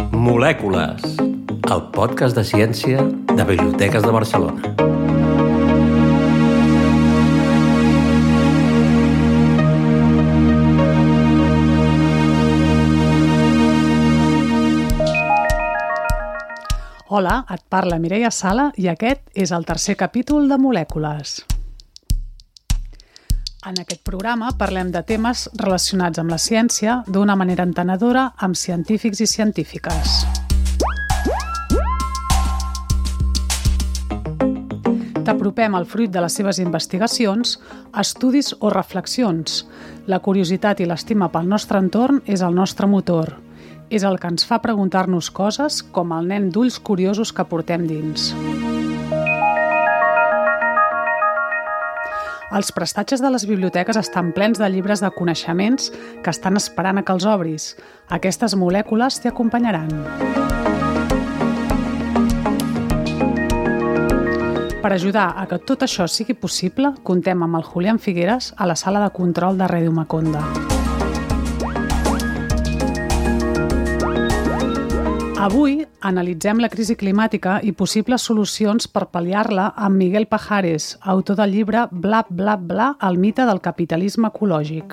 Molècules, el podcast de ciència de Biblioteques de Barcelona. Hola, et parla Mireia Sala i aquest és el tercer capítol de Molècules. En aquest programa parlem de temes relacionats amb la ciència d'una manera entenedora amb científics i científiques. T'apropem al fruit de les seves investigacions, estudis o reflexions. La curiositat i l'estima pel nostre entorn és el nostre motor. És el que ens fa preguntar-nos coses com el nen d'ulls curiosos que portem dins. Els prestatges de les biblioteques estan plens de llibres de coneixements que estan esperant a que els obris. Aquestes molècules t'hi acompanyaran. Per ajudar a que tot això sigui possible, contem amb el Julián Figueras a la sala de control de Ràdio Maconda. Avui analitzem la crisi climàtica i possibles solucions per pal·liar-la amb Miguel Pajares, autor del llibre Bla, bla, bla, el mite del capitalisme ecològic.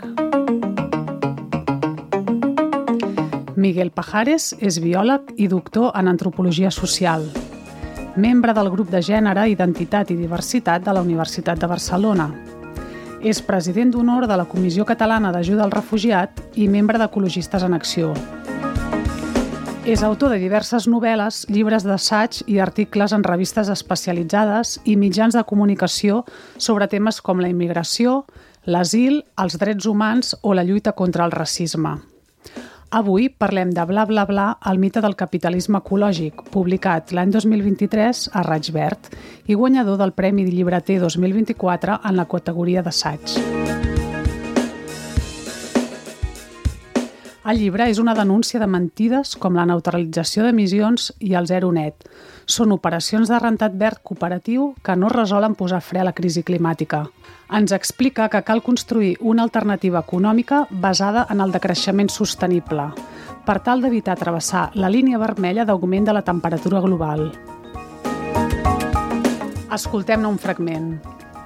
Miguel Pajares és biòleg i doctor en antropologia social, membre del grup de Gènere, Identitat i Diversitat de la Universitat de Barcelona. És president d'honor de la Comissió Catalana d'Ajuda al Refugiat i membre d'Ecologistes en Acció. És autor de diverses novel·les, llibres d'assaig i articles en revistes especialitzades i mitjans de comunicació sobre temes com la immigració, l'asil, els drets humans o la lluita contra el racisme. Avui parlem de Bla, bla, bla, el mite del capitalisme ecològic, publicat l'any 2023 a Raig Verd i guanyador del Premi de Llibreter 2024 en la categoria d'assaig. El llibre és una denúncia de mentides com la neutralització d'emissions i el zero net. Són operacions de rentat verd cooperatiu que no resolen posar fre a la crisi climàtica. Ens explica que cal construir una alternativa econòmica basada en el decreixement sostenible, per tal d'evitar travessar la línia vermella d'augment de la temperatura global. Escoltem-ne un fragment.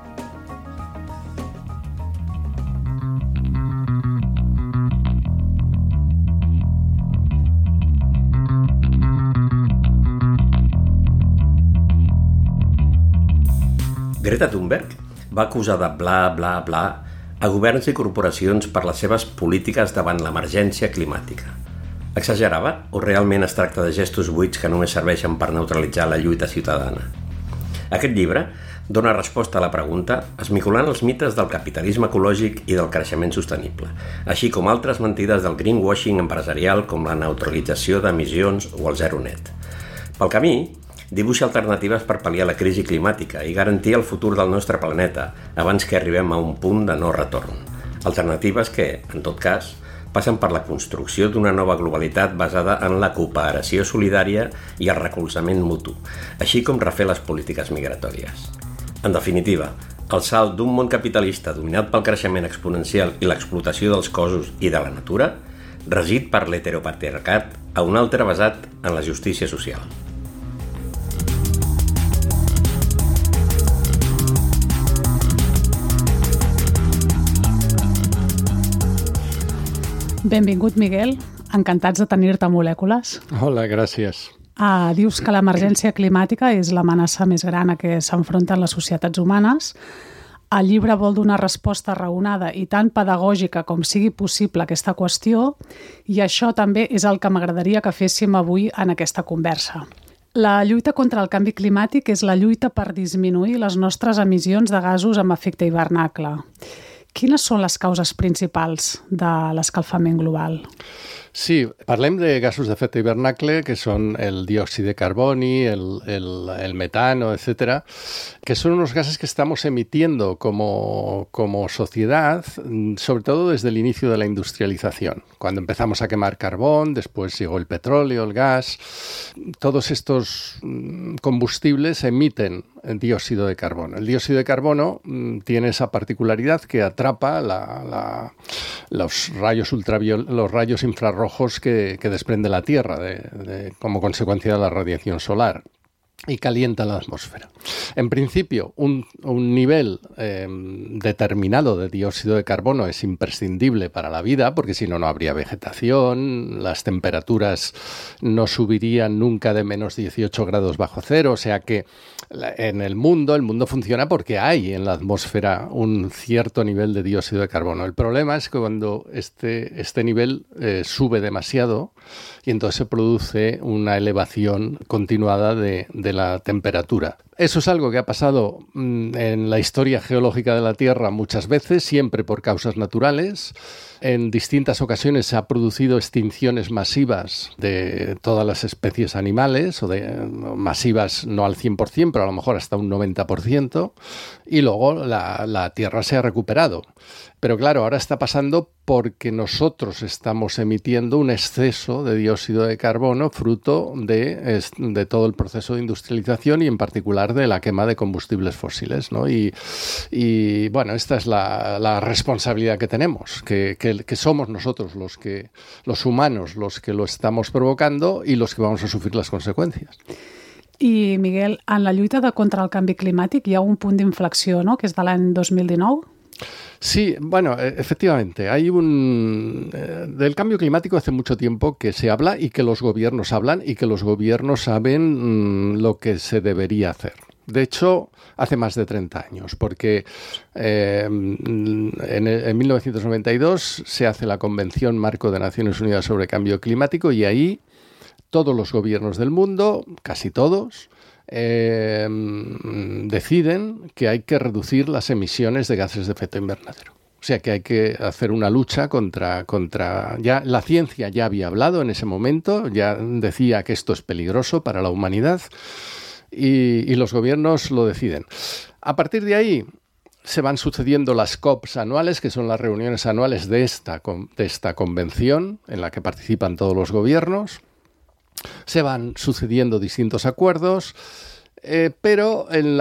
Greta Thunberg va acusar de bla, bla, bla a governs i corporacions per les seves polítiques davant l'emergència climàtica. Exagerava o realment es tracta de gestos buits que només serveixen per neutralitzar la lluita ciutadana? Aquest llibre dona resposta a la pregunta esmicolant els mites del capitalisme ecològic i del creixement sostenible, així com altres mentides del greenwashing empresarial com la neutralització d'emissions o el zero net. Pel camí, dibuixa alternatives per pal·liar la crisi climàtica i garantir el futur del nostre planeta abans que arribem a un punt de no retorn. Alternatives que, en tot cas, passen per la construcció d'una nova globalitat basada en la cooperació solidària i el recolzament mutu, així com refer les polítiques migratòries. En definitiva, el salt d'un món capitalista dominat pel creixement exponencial i l'explotació dels cossos i de la natura, regit per l'heteropatriarcat, a un altre basat en la justícia social. Benvingut, Miguel. Encantats de tenir-te a Molècules. Hola, gràcies. Dius que l'emergència climàtica és l'amenaça més gran a què s'enfronten les societats humanes. El llibre vol donar resposta raonada i tan pedagògica com sigui possible a aquesta qüestió i això també és el que m'agradaria que féssim avui en aquesta conversa. La lluita contra el canvi climàtic és la lluita per disminuir les nostres emissions de gasos amb efecte hivernacle. Quines són les causes principals de l'escalfament global? Sí, parlem de gasos d'efecte hivernacle, que son el dióxido de carboni, el metano, etcétera, que son unos gases que estamos emitiendo como sociedad, sobre todo desde el inicio de la industrialización. Cuando empezamos a quemar carbón, después llegó el petróleo, el gas, todos estos combustibles emiten dióxido de carbono. El dióxido de carbono tiene esa particularidad que atrapa los rayos infrarrojos infrarrojos que desprende la Tierra como consecuencia de la radiación solar. Y calienta la atmósfera. En principio, un nivel determinado de dióxido de carbono es imprescindible para la vida, porque si no, no habría vegetación, las temperaturas no subirían nunca de menos 18 grados bajo cero, o sea que en el mundo funciona porque hay en la atmósfera un cierto nivel de dióxido de carbono. El problema es que cuando este nivel sube demasiado y entonces se produce una elevación continuada de la temperatura. Eso es algo que ha pasado en la historia geológica de la Tierra muchas veces, siempre por causas naturales. En distintas ocasiones se han producido extinciones masivas de todas las especies animales, masivas no al 100%, pero a lo mejor hasta un 90%, y luego la Tierra se ha recuperado. Pero claro, ahora está pasando porque nosotros estamos emitiendo un exceso de dióxido de carbono fruto de todo el proceso de industrialización y en particular de la quema de combustibles fósiles, ¿no? Y bueno, esta es la responsabilidad que tenemos, que somos nosotros los humanos los que lo estamos provocando y los que vamos a sufrir las consecuencias. I, Miguel, en la lluita contra el canvi climàtic hi ha un punt d'inflexió, no?, que és de l'any 2019? Sí, bueno, efectivamente, del cambio climático hace mucho tiempo que se habla y que los gobiernos hablan y que los gobiernos saben lo que se debería hacer. De hecho, hace más de 30 años, porque en 1992 se hace la Convención Marco de Naciones Unidas sobre Cambio Climático y ahí todos los gobiernos del mundo, casi todos, deciden que hay que reducir las emisiones de gases de efecto invernadero. O sea que hay que hacer una lucha contra ya la ciencia ya había hablado en ese momento, ya decía que esto es peligroso para la humanidad y los gobiernos lo deciden. A partir de ahí se van sucediendo las COPs anuales, que son las reuniones anuales de esta convención en la que participan todos los gobiernos. Se van sucediendo distintos acuerdos, pero en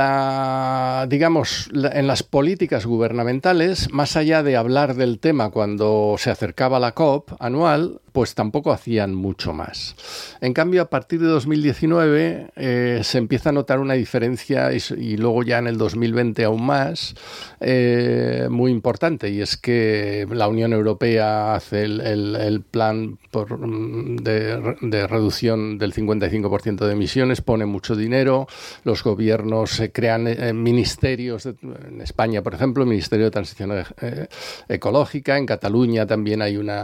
las políticas gubernamentales, más allá de hablar del tema cuando se acercaba la COP anual, pues tampoco hacían mucho más. En cambio, a partir de 2019 se empieza a notar una diferencia y luego ya en el 2020 aún más, muy importante, y es que la Unión Europea hace el plan de reducción del 55% de emisiones, pone mucho dinero, los gobiernos crean ministerios, en España, por ejemplo, el Ministerio de Transición Ecológica, en Cataluña también hay una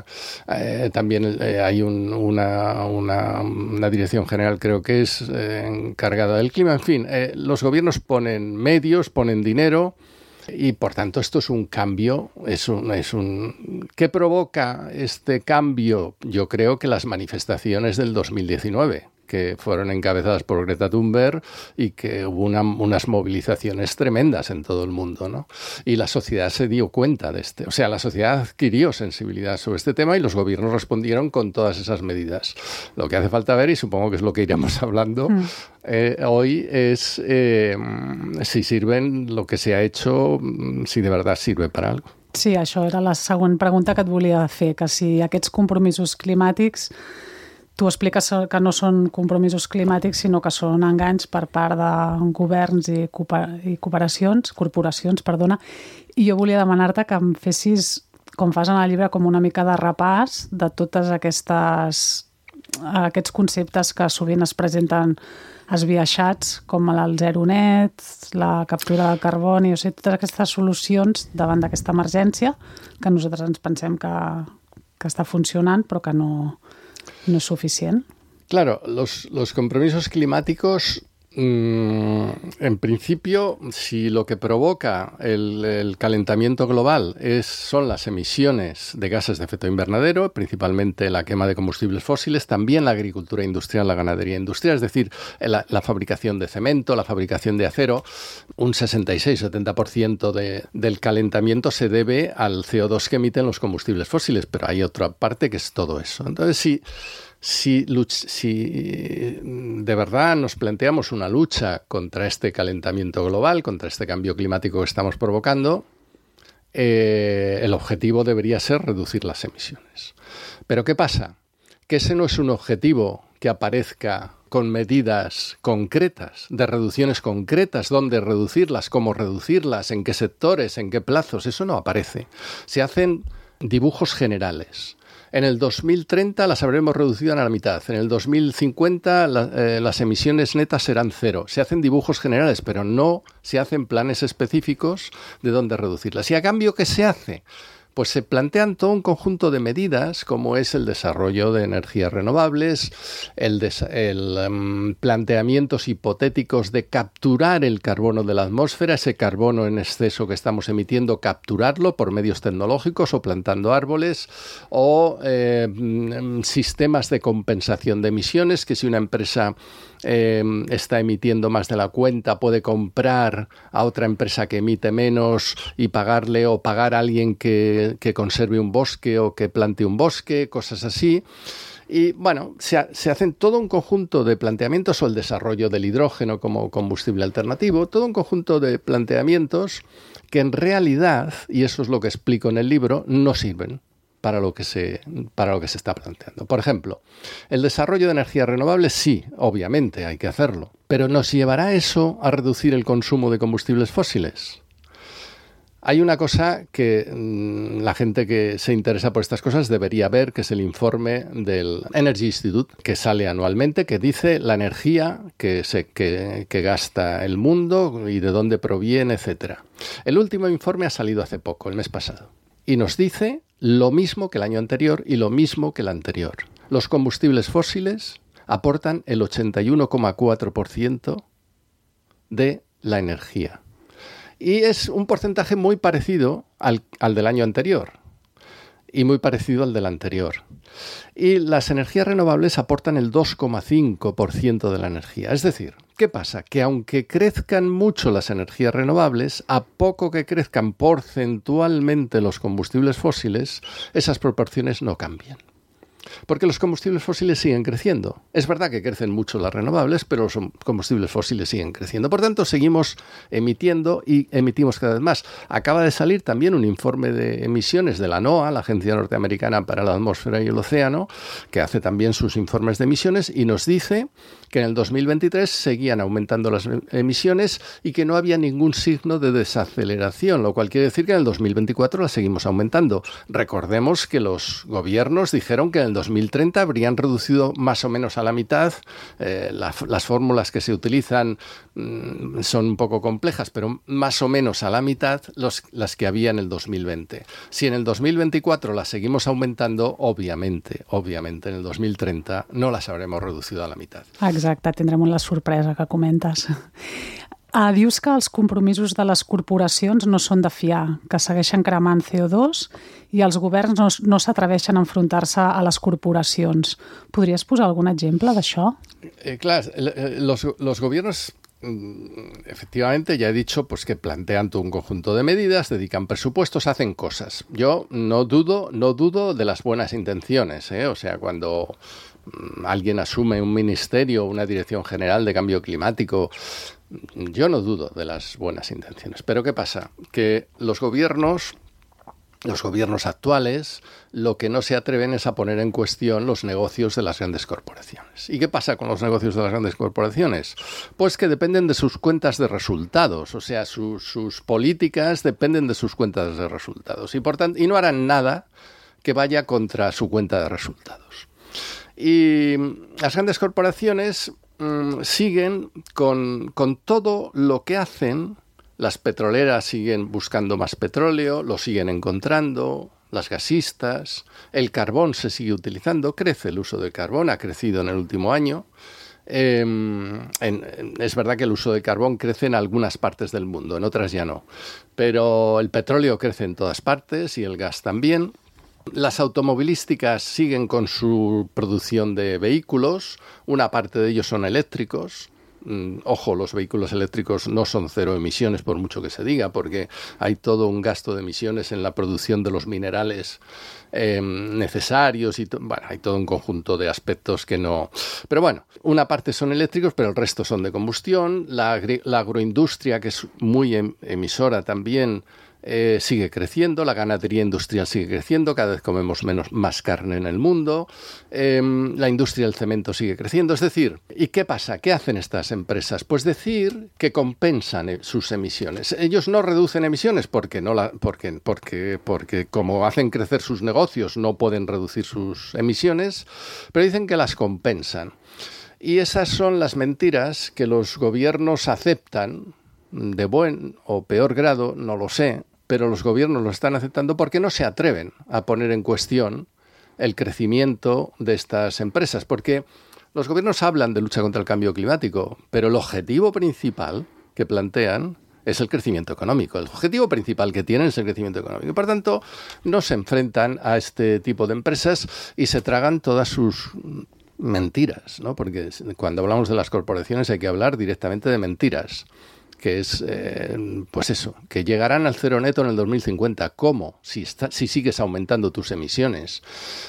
dirección general, creo que es encargada del clima. En fin, los gobiernos ponen medios, ponen dinero y, por tanto, esto es un cambio. ¿Qué provoca este cambio? Yo creo que las manifestaciones del 2019, que fueron encabezadas por Greta Thunberg y que hubo unas movilizaciones tremendas en todo el mundo, ¿no? Y la sociedad se dio cuenta de o sea, la sociedad adquirió sensibilidad sobre este tema y los gobiernos respondieron con todas esas medidas. Lo que hace falta ver, y supongo que es lo que iremos hablando hoy, es si sirven lo que se ha hecho, si de verdad sirve para algo. Sí, això era la següent pregunta que et volia fer, que si aquests compromisos climàtics, tu expliques que no són compromisos climàtics, sinó que són enganys per part de governs i corporacions, i jo volia demanar-te que em fessis, com fas en el llibre, com una mica de repàs de totes aquests conceptes que sovint es presenten esbiaixats, com el zero net, la captura de carboni, o sigui, totes aquestes solucions davant d'aquesta emergència que nosaltres ens pensem que està funcionant, però que no es suficient. Claro, los compromisos climáticos, en principio, si lo que provoca el calentamiento global son las emisiones de gases de efecto invernadero, principalmente la quema de combustibles fósiles, también la agricultura industrial, la ganadería industrial, es decir, la fabricación de cemento, la fabricación de acero, un 66-70% del calentamiento se debe al CO2 que emiten los combustibles fósiles, pero hay otra parte que es todo eso. Entonces, si de verdad nos planteamos una lucha contra este calentamiento global, contra este cambio climático que estamos provocando, el objetivo debería ser reducir las emisiones. Pero ¿qué pasa? que ese no es un objetivo que aparezca con medidas concretas, de reducciones concretas, dónde reducirlas, cómo reducirlas, en qué sectores, en qué plazos, eso no aparece. Se hacen dibujos generales. En el 2030 las habremos reducido a la mitad. En el 2050 las emisiones netas serán cero. Se hacen dibujos generales, pero no se hacen planes específicos de dónde reducirlas. ¿Y a cambio qué se hace? Pues se plantean todo un conjunto de medidas, como es el desarrollo de energías renovables, planteamientos hipotéticos de capturar el carbono de la atmósfera, ese carbono en exceso que estamos emitiendo, capturarlo por medios tecnológicos o plantando árboles, o sistemas de compensación de emisiones, que si una empresa está emitiendo más de la cuenta, puede comprar a otra empresa que emite menos y pagarle, o pagar a alguien que conserve un bosque o que plante un bosque, cosas así. Y bueno, se hacen todo un conjunto de planteamientos, o el desarrollo del hidrógeno como combustible alternativo, todo un conjunto de planteamientos que en realidad, y eso es lo que explico en el libro, no sirven para lo que se está planteando. Por ejemplo, el desarrollo de energías renovables, sí, obviamente hay que hacerlo, pero ¿nos llevará eso a reducir el consumo de combustibles fósiles? Hay una cosa que la gente que se interesa por estas cosas debería ver, que es el informe del Energy Institute, que sale anualmente, que dice la energía que gasta el mundo y de dónde proviene, etc. El último informe ha salido hace poco, el mes pasado, y nos dice lo mismo que el año anterior y lo mismo que el anterior. Los combustibles fósiles aportan el 81,4% de la energía. Y es un porcentaje muy parecido al del año anterior y muy parecido al del anterior. Y las energías renovables aportan el 2,5% de la energía. Es decir, ¿qué pasa? Que aunque crezcan mucho las energías renovables, a poco que crezcan porcentualmente los combustibles fósiles, esas proporciones no cambian. Porque los combustibles fósiles siguen creciendo. Es verdad que crecen mucho las renovables, pero los combustibles fósiles siguen creciendo. Por tanto, seguimos emitiendo y emitimos cada vez más. Acaba de salir también un informe de emisiones de la NOAA, la Agencia Norteamericana para la Atmósfera y el Océano, que hace también sus informes de emisiones y nos dice que en el 2023 seguían aumentando las emisiones y que no había ningún signo de desaceleración, lo cual quiere decir que en el 2024 las seguimos aumentando. Recordemos que los gobiernos dijeron que en el 2030 habrían reducido más o menos a la mitad. Las fórmulas que se utilizan son un poco complejas, pero más o menos a la mitad las que había en el 2020. Si en el 2024 las seguimos aumentando, obviamente en el 2030 no las habremos reducido a la mitad. Exacte, tindrem la sorpresa que comentes. Dius que els compromisos de les corporacions no són de fiar, que segueixen cremant CO2 i els governs no s'atreveixen a enfrontar-se a les corporacions. Podries posar algun exemple d'això? Claro, los gobiernos, efectivamente, ya he dicho pues que plantean todo un conjunto de medidas, dedican presupuestos, hacen cosas. Yo no dudo de las buenas intenciones, O sea, cuando alguien asume un ministerio, una dirección general de cambio climático, yo no dudo de las buenas intenciones. Pero ¿qué pasa? Que los gobiernos actuales lo que no se atreven es a poner en cuestión los negocios de las grandes corporaciones. ¿Y qué pasa con los negocios de las grandes corporaciones? Pues que dependen de sus cuentas de resultados, o sea, sus políticas dependen de sus cuentas de resultados y por tanto, y no harán nada que vaya contra su cuenta de resultados. Y las grandes corporaciones siguen con todo lo que hacen. Las petroleras siguen buscando más petróleo, lo siguen encontrando, las gasistas, el carbón se sigue utilizando, crece el uso del carbón, ha crecido en el último año. Es verdad que el uso de carbón crece en algunas partes del mundo, en otras ya no. Pero el petróleo crece en todas partes y el gas también. Las automovilísticas siguen con su producción de vehículos, una parte de ellos son eléctricos. Ojo, los vehículos eléctricos no son cero emisiones por mucho que se diga, porque hay todo un gasto de emisiones en la producción de los minerales necesarios y hay todo un conjunto de aspectos que no... Pero bueno, una parte son eléctricos, pero el resto son de combustión. La agroindustria, que es muy emisora también, sigue creciendo, la ganadería industrial sigue creciendo, cada vez comemos más carne en el mundo, la industria del cemento sigue creciendo. Es decir, ¿y qué pasa? ¿Qué hacen estas empresas? Pues decir que compensan sus emisiones. Ellos no reducen emisiones porque como hacen crecer sus negocios no pueden reducir sus emisiones, pero dicen que las compensan. Y esas son las mentiras que los gobiernos aceptan de buen o peor grado, no lo sé, pero los gobiernos lo están aceptando porque no se atreven a poner en cuestión el crecimiento de estas empresas, porque los gobiernos hablan de lucha contra el cambio climático, pero el objetivo principal que plantean es el crecimiento económico. El objetivo principal que tienen es el crecimiento económico. Y por tanto, no se enfrentan a este tipo de empresas y se tragan todas sus mentiras, ¿no? Porque cuando hablamos de las corporaciones hay que hablar directamente de mentiras, que es, pues eso, que llegarán al cero neto en el 2050. ¿Cómo? Si sigues aumentando tus emisiones,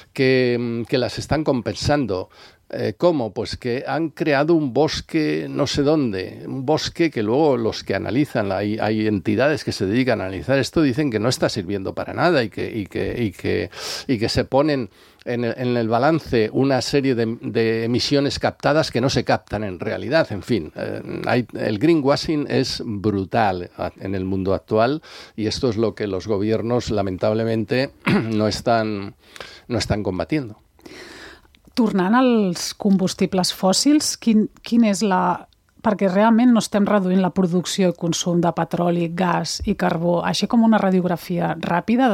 que las están compensando. ¿Cómo? Pues que han creado un bosque no sé dónde, un bosque que luego los que analizan, hay entidades que se dedican a analizar esto, dicen que no está sirviendo para nada y que se ponen en el balance una serie de emisiones captadas que no se captan en realidad. En fin, el greenwashing es brutal en el mundo actual y esto es lo que los gobiernos lamentablemente no están combatiendo. Tornant als combustibles fòssils, quin és perquè realment no estem reduint la producció i consum de petroli, gas i carbó, així com una radiografia ràpida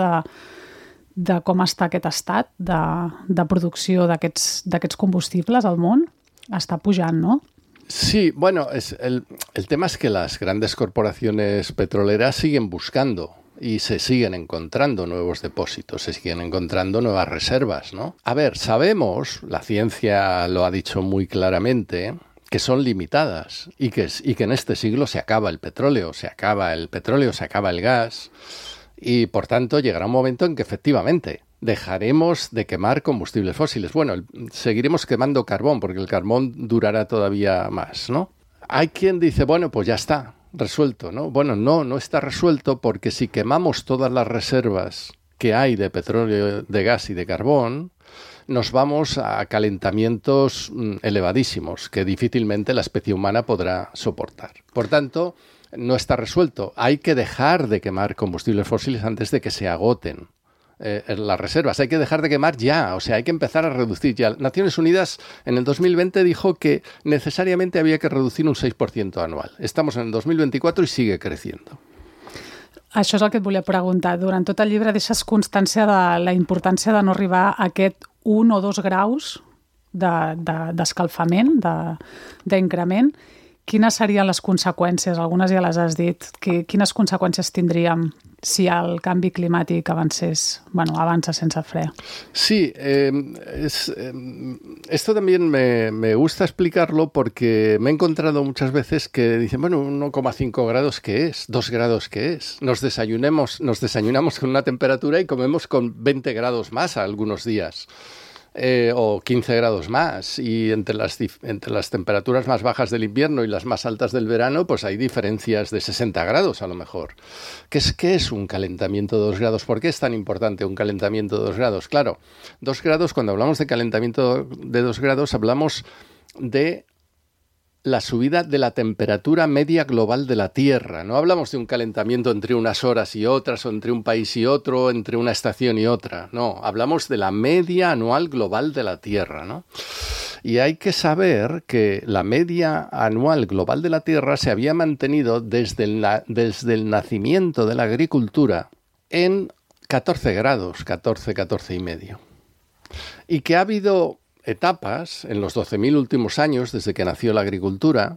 de com està aquest estat de producció d'aquests combustibles al món? Està pujant, ¿no? Sí, bueno, el tema es que las grandes corporaciones petroleras siguen buscando y se siguen encontrando nuevos depósitos, se siguen encontrando nuevas reservas, ¿no? A ver, sabemos, la ciencia lo ha dicho muy claramente, que son limitadas y que en este siglo se acaba el petróleo, se acaba el gas y, por tanto, llegará un momento en que efectivamente dejaremos de quemar combustibles fósiles. Bueno, seguiremos quemando carbón porque el carbón durará todavía más, ¿no? Hay quien dice, bueno, pues ya está resuelto, ¿no? Bueno, no está resuelto porque si quemamos todas las reservas que hay de petróleo, de gas y de carbón, nos vamos a calentamientos elevadísimos que difícilmente la especie humana podrá soportar. Por tanto, no está resuelto. Hay que dejar de quemar combustibles fósiles antes de que se agoten las reservas. Hay que dejar de quemar ya, o sea, hay que empezar a reducir ya. Naciones Unidas en el 2020 dijo que necesariamente había que reducir un 6% anual. Estamos en el 2024 y sigue creciendo. Això és el que et volia preguntar. Durant tot el llibre deixes constància de la importància de no arribar a aquest 1 o 2 graus d'escalfament, d'increment. Quines serien les conseqüències? Algunes ja les has dit. Quines conseqüències tindríem si el canvi climàtic avança sense fre? Sí, esto también me gusta explicarlo porque me he encontrado muchas veces que dicen, bueno, 1,5 grados, ¿qué es? 2 grados, ¿qué es? Nos desayunamos con una temperatura y comemos con 20 grados más algunos días. O 15 grados más, y entre las temperaturas más bajas del invierno y las más altas del verano, pues hay diferencias de 60 grados a lo mejor. ¿Qué es un calentamiento de 2 grados? ¿Por qué es tan importante un calentamiento de 2 grados? Claro, 2 grados, cuando hablamos de calentamiento de 2 grados, hablamos de la subida de la temperatura media global de la Tierra. No hablamos de un calentamiento entre unas horas y otras, o entre un país y otro, entre una estación y otra. No, hablamos de la media anual global de la Tierra, ¿no? Y hay que saber que la media anual global de la Tierra se había mantenido desde el nacimiento de la agricultura en 14 grados, 14 y medio. Y que ha habido etapas, en los 12.000 últimos años, desde que nació la agricultura,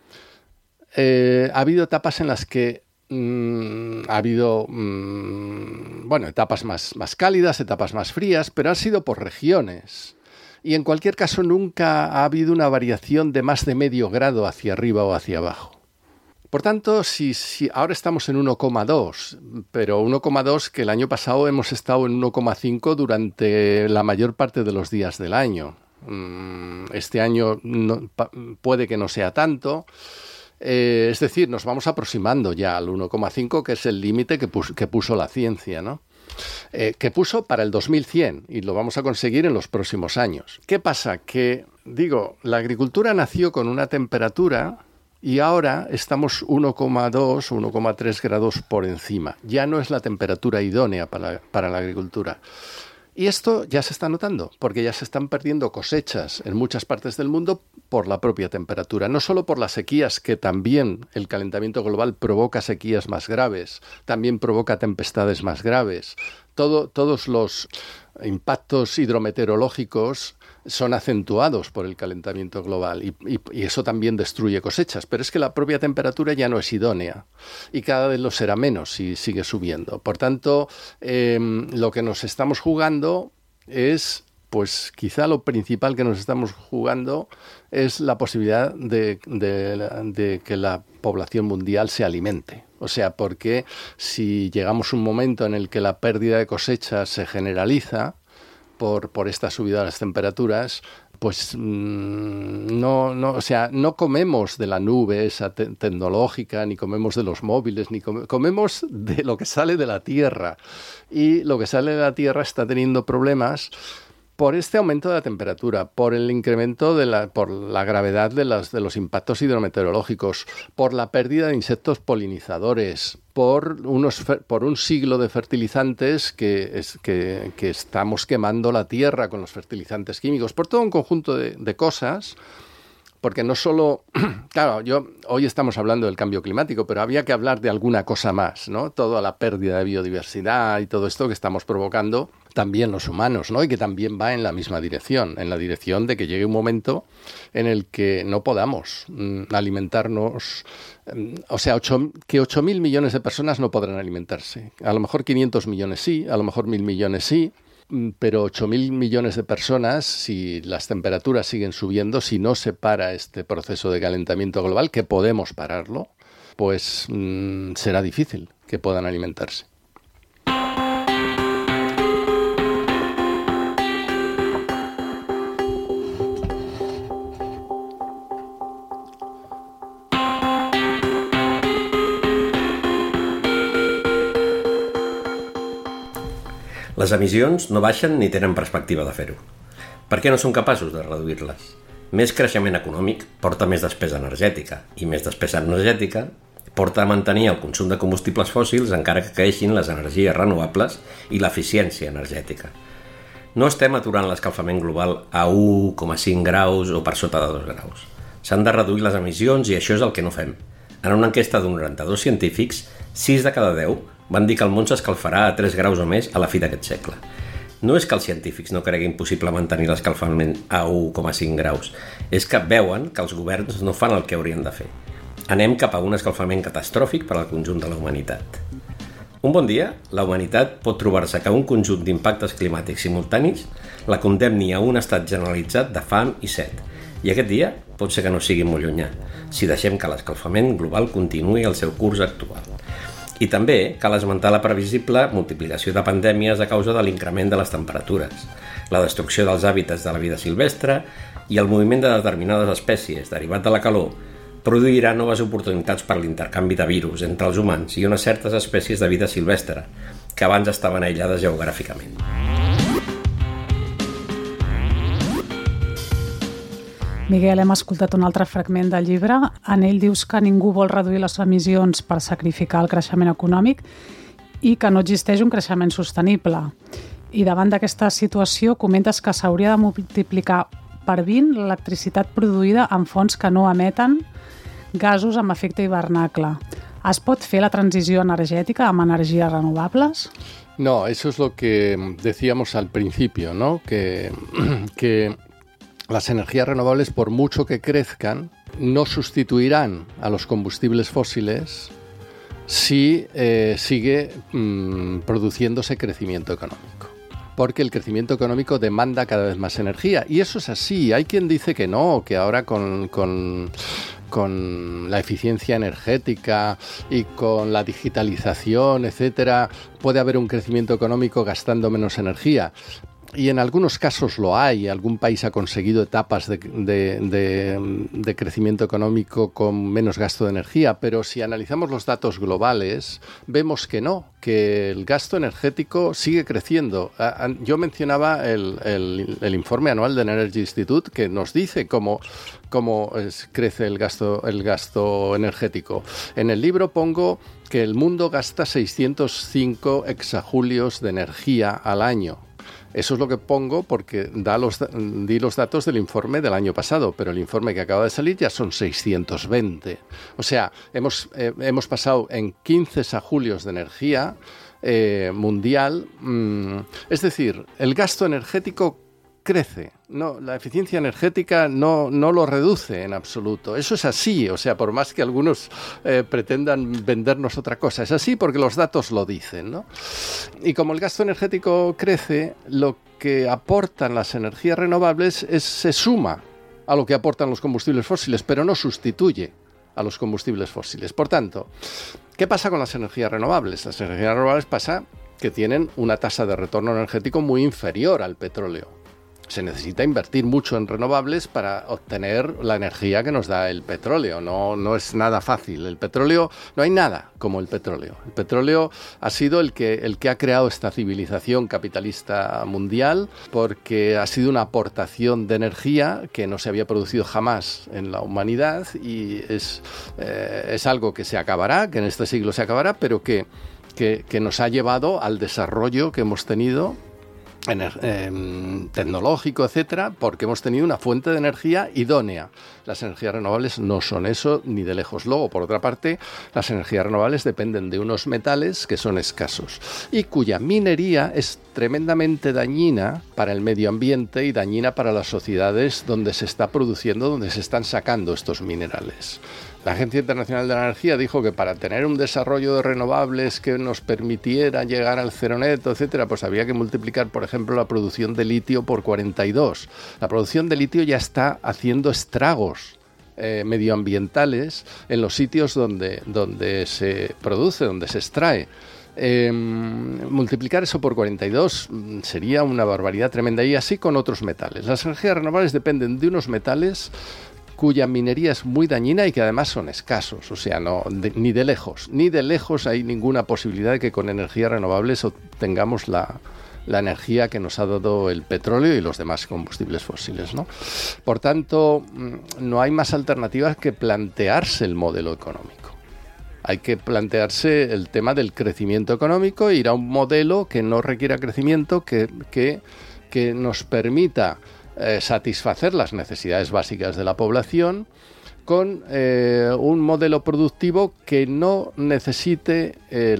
ha habido etapas en las que ha habido etapas más cálidas, etapas más frías, pero han sido por regiones. Y en cualquier caso nunca ha habido una variación de más de medio grado hacia arriba o hacia abajo. Por tanto, si ahora estamos en 1,2, pero 1,2 que el año pasado hemos estado en 1,5 durante la mayor parte de los días del año. Este año puede que no sea tanto. Es decir, nos vamos aproximando ya al 1,5, que es el límite que puso la ciencia, ¿no? Que puso para el 2100 y lo vamos a conseguir en los próximos años. ¿Qué pasa? Que, la agricultura nació con una temperatura y ahora estamos 1,2, 1,3 grados por encima. Ya no es la temperatura idónea para la agricultura. Y esto ya se está notando, porque ya se están perdiendo cosechas en muchas partes del mundo por la propia temperatura. No solo por las sequías, que también el calentamiento global provoca sequías más graves, también provoca tempestades más graves. Todos los impactos hidrometeorológicos son acentuados por el calentamiento global y eso también destruye cosechas. Pero es que la propia temperatura ya no es idónea y cada vez lo será menos si sigue subiendo. Por tanto, lo que nos estamos jugando es, pues quizá lo principal que nos estamos jugando es la posibilidad de que la población mundial se alimente. O sea, porque si llegamos a un momento en el que la pérdida de cosechas se generaliza por esta subida de las temperaturas, pues no comemos de la nube esa tecnológica, ni comemos de los móviles, ni comemos de lo que sale de la Tierra. Y lo que sale de la Tierra está teniendo problemas por este aumento de la temperatura, por el incremento por la gravedad de los impactos hidrometeorológicos, por la pérdida de insectos polinizadores, por un siglo de fertilizantes que estamos quemando la tierra con los fertilizantes químicos, por todo un conjunto de cosas. Porque no solo, claro, hoy estamos hablando del cambio climático, pero había que hablar de alguna cosa más, ¿no? Toda la pérdida de biodiversidad y todo esto que estamos provocando también los humanos, ¿no? Y que también va en la misma dirección, en la dirección de que llegue un momento en el que no podamos alimentarnos. O sea, que 8.000 millones de personas no podrán alimentarse. A lo mejor 500 millones sí, a lo mejor 1.000 millones sí. Pero 8.000 millones de personas, si las temperaturas siguen subiendo, si no se para este proceso de calentamiento global, que podemos pararlo, pues será difícil que puedan alimentarse. Les emissions no baixen ni tenen perspectiva de fer-ho. Per què no són capaços de reduir-les? Més creixement econòmic porta més despesa energètica, i més despesa energètica porta a mantenir el consum de combustibles fòssils encara que creixin les energies renovables i l'eficiència energètica. No estem aturant l'escalfament global a 1,5 graus o per sota de 2 graus. S'han de reduir les emissions i això és el que no fem. En una enquesta d'un 92 científics, 6 de cada 10 van dir que el món s'escalfarà a 3 graus o més a la fi d'aquest segle. No és que els científics no creguin possible mantenir l'escalfament a 1,5 graus, és que veuen que els governs no fan el que haurien de fer. Anem cap a un escalfament catastròfic per al conjunt de la humanitat. Un bon dia, la humanitat pot trobar-se que un conjunt d'impactes climàtics simultanis la condemni a un estat generalitzat de fam i set. I aquest dia pot ser que no sigui molt llunyà, si deixem que l'escalfament global continuï el seu curs actual. I també cal esmentar la previsible multiplicació de pandèmies a causa de l'increment de les temperatures, la destrucció dels hàbitats de la vida silvestre i el moviment de determinades espècies derivat de la calor produirà noves oportunitats per l'intercanvi de virus entre els humans i unes certes espècies de vida silvestre que abans estaven aïllades geogràficament. Miguel, hem escoltat un altre fragment del llibre. En ell dius que ningú vol reduir les emissions per sacrificar el creixement econòmic i que no existeix un creixement sostenible. I davant d'aquesta situació comentes que s'hauria de multiplicar per 20 l'electricitat produïda en fonts que no emeten gasos amb efecte hivernacle. Es pot fer la transició energètica amb energies renovables? No, eso es lo que decíamos al principio, ¿no? Que las energías renovables, por mucho que crezcan, no sustituirán a los combustibles fósiles si sigue produciéndose crecimiento económico. Porque el crecimiento económico demanda cada vez más energía. Y eso es así. Hay quien dice que no, que ahora con la eficiencia energética y con la digitalización, etcétera, puede haber un crecimiento económico gastando menos energía. y en algunos casos lo hay, algún país ha conseguido etapas de crecimiento económico con menos gasto de energía, pero si analizamos los datos globales, vemos que no, que el gasto energético sigue creciendo. Yo mencionaba el informe anual del Energy Institute que nos dice cómo crece el gasto energético. En el libro pongo que el mundo gasta 605 exajulios de energía al año. Eso es lo que pongo porque di los datos del informe del año pasado, pero el informe que acaba de salir ya son 620. O sea, hemos pasado en 15 exajulios de energía mundial. Es decir, el gasto energético crece. No, la eficiencia energética no lo reduce en absoluto. Eso es así, o sea, por más que algunos pretendan vendernos otra cosa, es así porque los datos lo dicen, ¿no? Y como el gasto energético crece, lo que aportan las energías renovables se suma a lo que aportan los combustibles fósiles, pero no sustituye a los combustibles fósiles. Por tanto, ¿qué pasa con las energías renovables? Las energías renovables pasa que tienen una tasa de retorno energético muy inferior al petróleo. Se necesita invertir mucho en renovables para obtener la energía que nos da el petróleo. No es nada fácil. El petróleo, no hay nada como el petróleo. El petróleo ha sido el que ha creado esta civilización capitalista mundial porque ha sido una aportación de energía que no se había producido jamás en la humanidad y es algo que se acabará, que en este siglo se acabará, pero que nos ha llevado al desarrollo que hemos tenido tecnológico, etcétera, porque hemos tenido una fuente de energía idónea. Las energías renovables no son eso ni de lejos. Luego, por otra parte, las energías renovables dependen de unos metales que son escasos y cuya minería es tremendamente dañina para el medio ambiente y dañina para las sociedades donde se está produciendo, donde se están sacando estos minerales. La Agencia Internacional de la Energía dijo que para tener un desarrollo de renovables que nos permitiera llegar al cero neto, etcétera, pues había que multiplicar, por ejemplo, la producción de litio por 42. La producción de litio ya está haciendo estragos medioambientales en los sitios donde se produce, donde se extrae. Multiplicar eso por 42 sería una barbaridad tremenda, y así con otros metales. Las energías renovables dependen de unos metales cuya minería es muy dañina y que además son escasos, o sea, ni de lejos hay ninguna posibilidad de que con energías renovables obtengamos la energía que nos ha dado el petróleo y los demás combustibles fósiles, ¿no? Por tanto, no hay más alternativas que plantearse el modelo económico. Hay que plantearse el tema del crecimiento económico e ir a un modelo que no requiera crecimiento, que nos permita satisfacer las necesidades básicas de la población con un modelo productivo que no necesite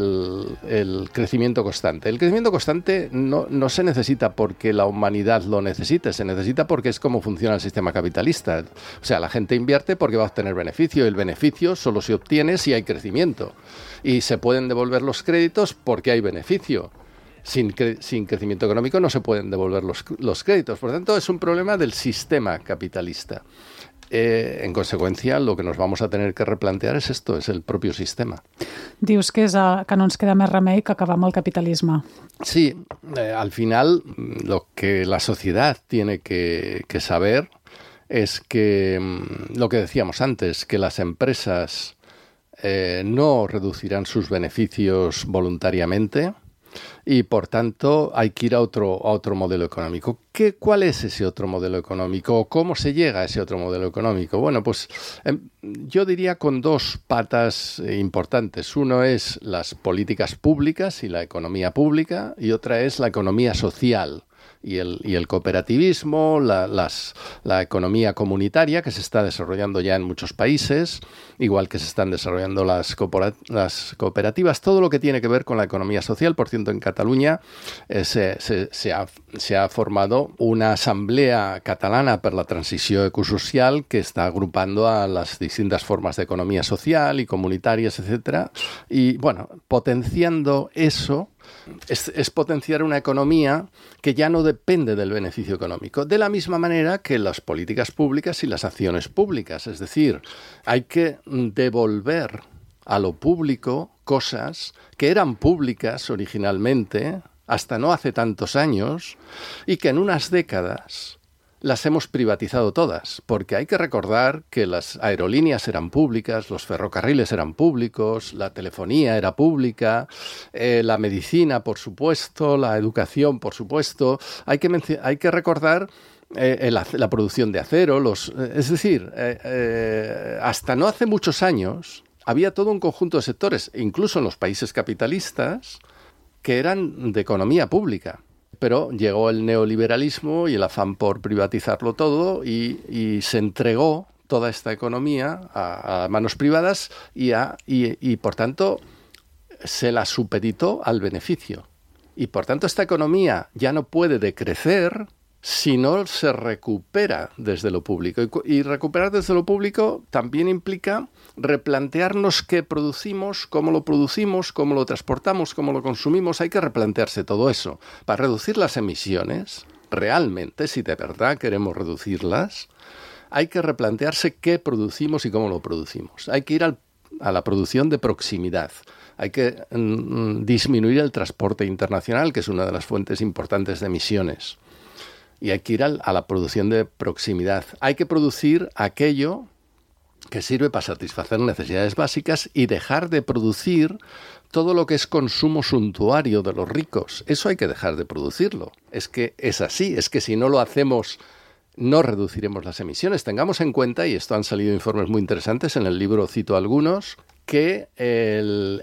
el crecimiento constante. El crecimiento constante no se necesita porque la humanidad lo necesite, se necesita porque es como funciona el sistema capitalista. O sea, la gente invierte porque va a obtener beneficio, y el beneficio solo se obtiene si hay crecimiento. Y se pueden devolver los créditos porque hay beneficio. Sin crecimiento económico no se pueden devolver los créditos. Por lo tanto, es un problema del sistema capitalista. En consecuencia, lo que nos vamos a tener que replantear es esto, es el propio sistema. Dius que no ens queda més remei que acabar amb el capitalisme. Sí, al final lo que la sociedad tiene que saber es que, lo que decíamos antes, que las empresas no reducirán sus beneficios voluntariamente, y por tanto hay que ir a otro modelo económico. ¿Cuál es ese otro modelo económico? ¿Cómo se llega a ese otro modelo económico? Bueno, pues yo diría con dos patas importantes. Uno es las políticas públicas y la economía pública, y otra es la economía social y el cooperativismo, la economía comunitaria que se está desarrollando ya en muchos países, igual que se están desarrollando las cooperativas, todo lo que tiene que ver con la economía social. Por cierto, en Cataluña se ha formado una asamblea catalana per la transició ecosocial que está agrupando a las distintas formas de economía social y comunitarias, etcétera. Y bueno, potenciando eso, es potenciar una economía que ya no depende del beneficio económico, de la misma manera que las políticas públicas y las acciones públicas. Es decir, hay que devolver a lo público cosas que eran públicas originalmente hasta no hace tantos años, y que en unas décadas las hemos privatizado todas, porque hay que recordar que las aerolíneas eran públicas, los ferrocarriles eran públicos, la telefonía era pública, la medicina, por supuesto, la educación, por supuesto. Hay que recordar la producción de acero, es decir, hasta no hace muchos años había todo un conjunto de sectores, incluso en los países capitalistas, que eran de economía pública. Pero llegó el neoliberalismo y el afán por privatizarlo todo y se entregó toda esta economía a manos privadas y por tanto se la supeditó al beneficio. Y por tanto esta economía ya no puede decrecer si no se recupera desde lo público. Y recuperar desde lo público también implica replantearnos qué producimos, cómo lo transportamos, cómo lo consumimos. Hay que replantearse todo eso. Para reducir las emisiones, realmente, si de verdad queremos reducirlas, hay que replantearse qué producimos y cómo lo producimos. Hay que ir a la producción de proximidad. Hay que disminuir el transporte internacional, que es una de las fuentes importantes de emisiones. Y hay que ir a la producción de proximidad. Hay que producir aquello que sirve para satisfacer necesidades básicas y dejar de producir todo lo que es consumo suntuario de los ricos. Eso hay que dejar de producirlo. Es que es así, es que si no lo hacemos no reduciremos las emisiones. Tengamos en cuenta, y esto han salido informes muy interesantes, en el libro cito algunos, que el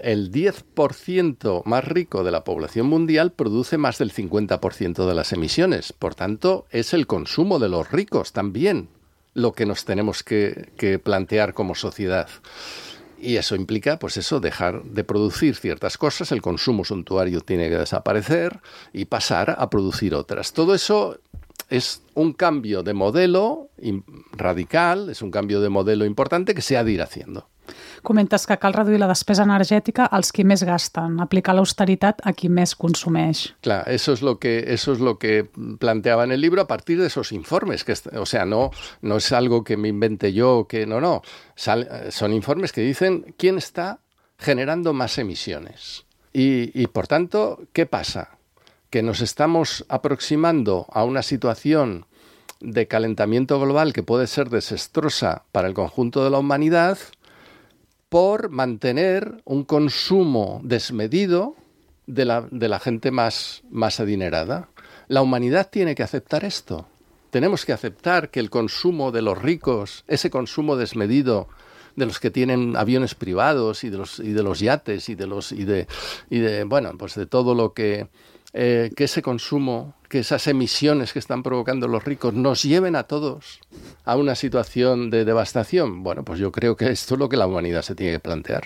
10% más rico de la población mundial produce más del 50% de las emisiones. Por tanto, es el consumo de los ricos también lo que nos tenemos que plantear como sociedad. Y eso implica, pues eso, dejar de producir ciertas cosas, el consumo suntuario tiene que desaparecer y pasar a producir otras. Todo eso es un cambio de modelo radical, és un canvi de modelo importante que s'ha d'ir haciendo. Comentes que cal reduir la despesa energètica als qui més gasten, aplicar l'austeritat a qui més consumeix. Claro, eso es lo que planteaba en el libro a partir de esos informes, o sea, no es algo que me invente yo, son informes que dicen quién está generando más emisiones. Y por tanto, ¿qué pasa? Que nos estamos aproximando a una situación de calentamiento global que puede ser desastrosa para el conjunto de la humanidad por mantener un consumo desmedido de la gente más adinerada. La humanidad tiene que aceptar esto. Tenemos que aceptar que el consumo de los ricos, ese consumo desmedido de los que tienen aviones privados y de los yates y de todo lo que ese consumo, que esas emisiones que están provocando los ricos nos lleven a todos a una situación de devastación. Bueno, pues yo creo que esto es lo que la humanidad se tiene que plantear.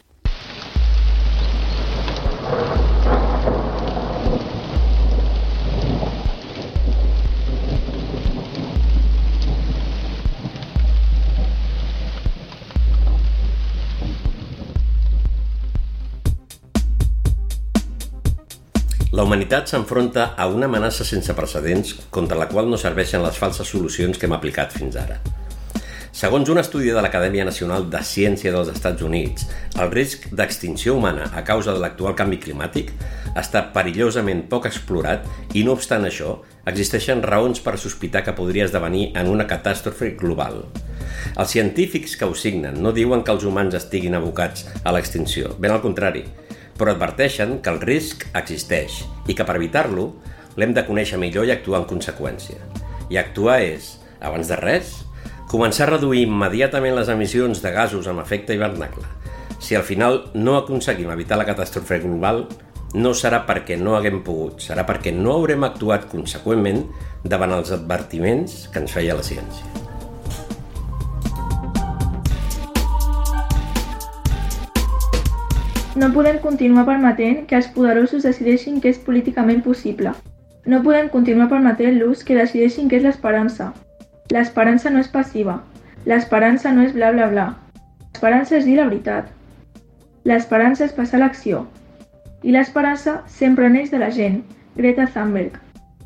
La humanitat s'enfronta a una amenaça sense precedents contra la qual no serveixen les falses solucions que hem aplicat fins ara. Segons un estudi de l'Acadèmia Nacional de Ciència dels Estats Units, el risc d'extinció humana a causa de l'actual canvi climàtic està perillosament poc explorat i, no obstant això, existeixen raons per sospitar que podria esdevenir en una catàstrofe global. Els científics que ho signen no diuen que els humans estiguin abocats a l'extinció, ben al contrari, però adverteixen que el risc existeix i que per evitar-lo l'hem de conèixer millor i actuar en conseqüència. I actuar és, abans de res, començar a reduir immediatament les emissions de gasos amb efecte hivernacle. Si al final no aconseguim evitar la catàstrofe global, no serà perquè no haguem pogut, serà perquè no haurem actuat conseqüentment davant els advertiments que ens feia la ciència. No podem continuar permetent que els poderosos decideixin què és políticament possible. No podem continuar permetent-los que decideixin què és l'esperança. L'esperança no és passiva. L'esperança no és bla bla bla. L'esperança és dir la veritat. L'esperança és passar a l'acció. I l'esperança sempre neix de la gent. Greta Thunberg.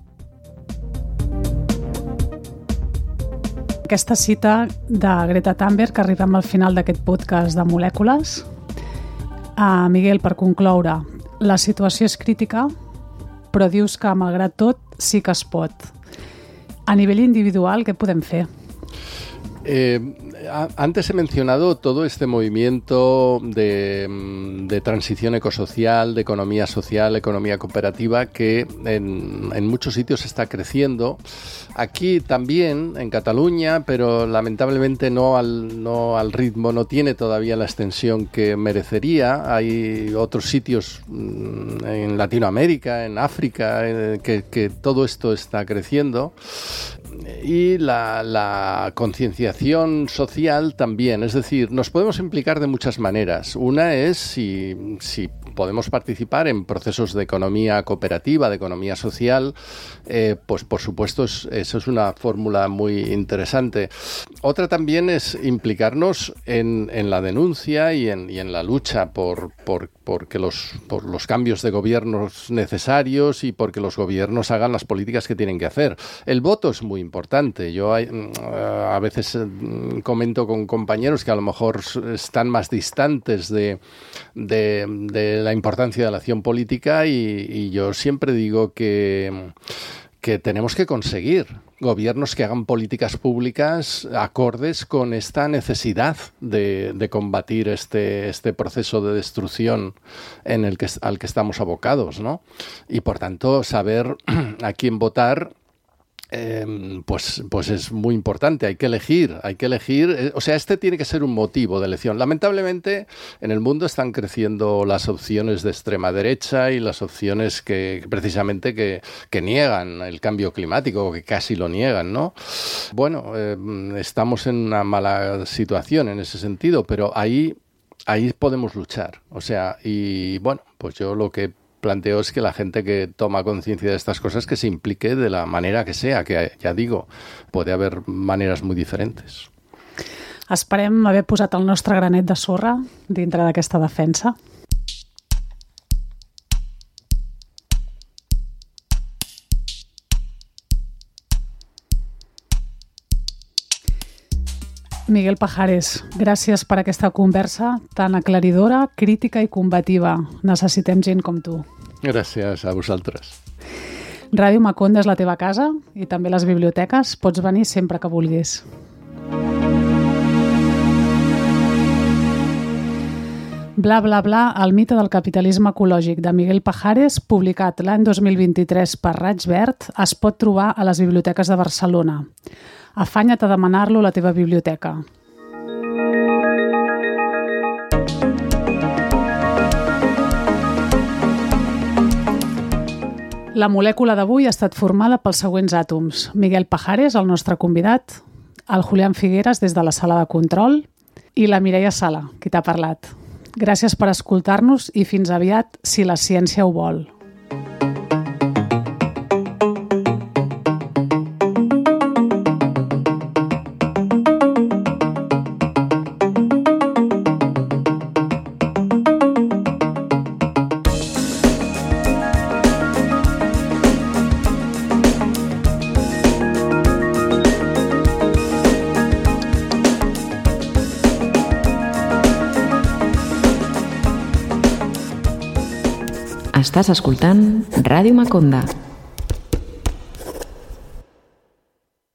Aquesta cita de Greta Thunberg, que arribem al final d'aquest podcast de molècules. Miguel, per concloure, la situació és crítica? però dius que, malgrat tot, sí que es pot. A nivell individual, què podem fer? Antes he mencionado todo este movimiento de transición ecosocial, de economía social, economía cooperativa, que en muchos sitios está creciendo. Aquí también, en Cataluña, pero lamentablemente no al ritmo, no tiene todavía la extensión que merecería. Hay otros sitios en Latinoamérica, en África, que todo esto está creciendo. Y la concienciación social también, es decir, nos podemos implicar de muchas maneras. Una es si podemos participar en procesos de economía cooperativa, de economía social, pues por supuesto eso es una fórmula muy interesante. Otra también es implicarnos en la denuncia y en la lucha por los cambios de gobiernos necesarios y porque los gobiernos hagan las políticas que tienen que hacer. El voto es muy importante. Yo a veces comento con compañeros que a lo mejor están más distantes de la importancia de la acción política y yo siempre digo que tenemos que conseguir gobiernos que hagan políticas públicas acordes con esta necesidad de combatir este proceso de destrucción al que estamos abocados, ¿no? Y por tanto saber a quién votar pues es muy importante. Hay que elegir, o sea, este tiene que ser un motivo de elección. Lamentablemente en el mundo están creciendo las opciones de extrema derecha y las opciones que precisamente que niegan el cambio climático, o que casi lo niegan, ¿no? Bueno, estamos en una mala situación en ese sentido, pero ahí podemos luchar. O sea, y bueno, pues yo lo que planteo es que la gente que toma conciencia de estas cosas que se implique de la manera que sea, que ja digo, puede haver maneres muy diferents. Esperem haver posat el nostre granet de sorra dintre d'aquesta defensa. Miguel Pajares, gràcies per aquesta conversa tan aclaridora, crítica i combativa. Necessitem gent com tu. Gràcies a vosaltres. Ràdio Maconda és la teva casa i també les biblioteques. Pots venir sempre que vulguis. Bla, bla, bla, el mite del capitalisme ecològic de Miguel Pajares, publicat l'any 2023 per Raig Verd, es pot trobar a les biblioteques de Barcelona. Afanya't a demanar-lo a la teva biblioteca. La molècula d'avui ha estat formada pels següents àtoms. Miguel Pajares, el nostre convidat, el Julián Figueras des de la sala de control i la Mireia Sala, qui t'ha parlat. Gràcies per escoltar-nos i fins aviat, si la ciència ho vol. Estàs escoltant Ràdio Maconda.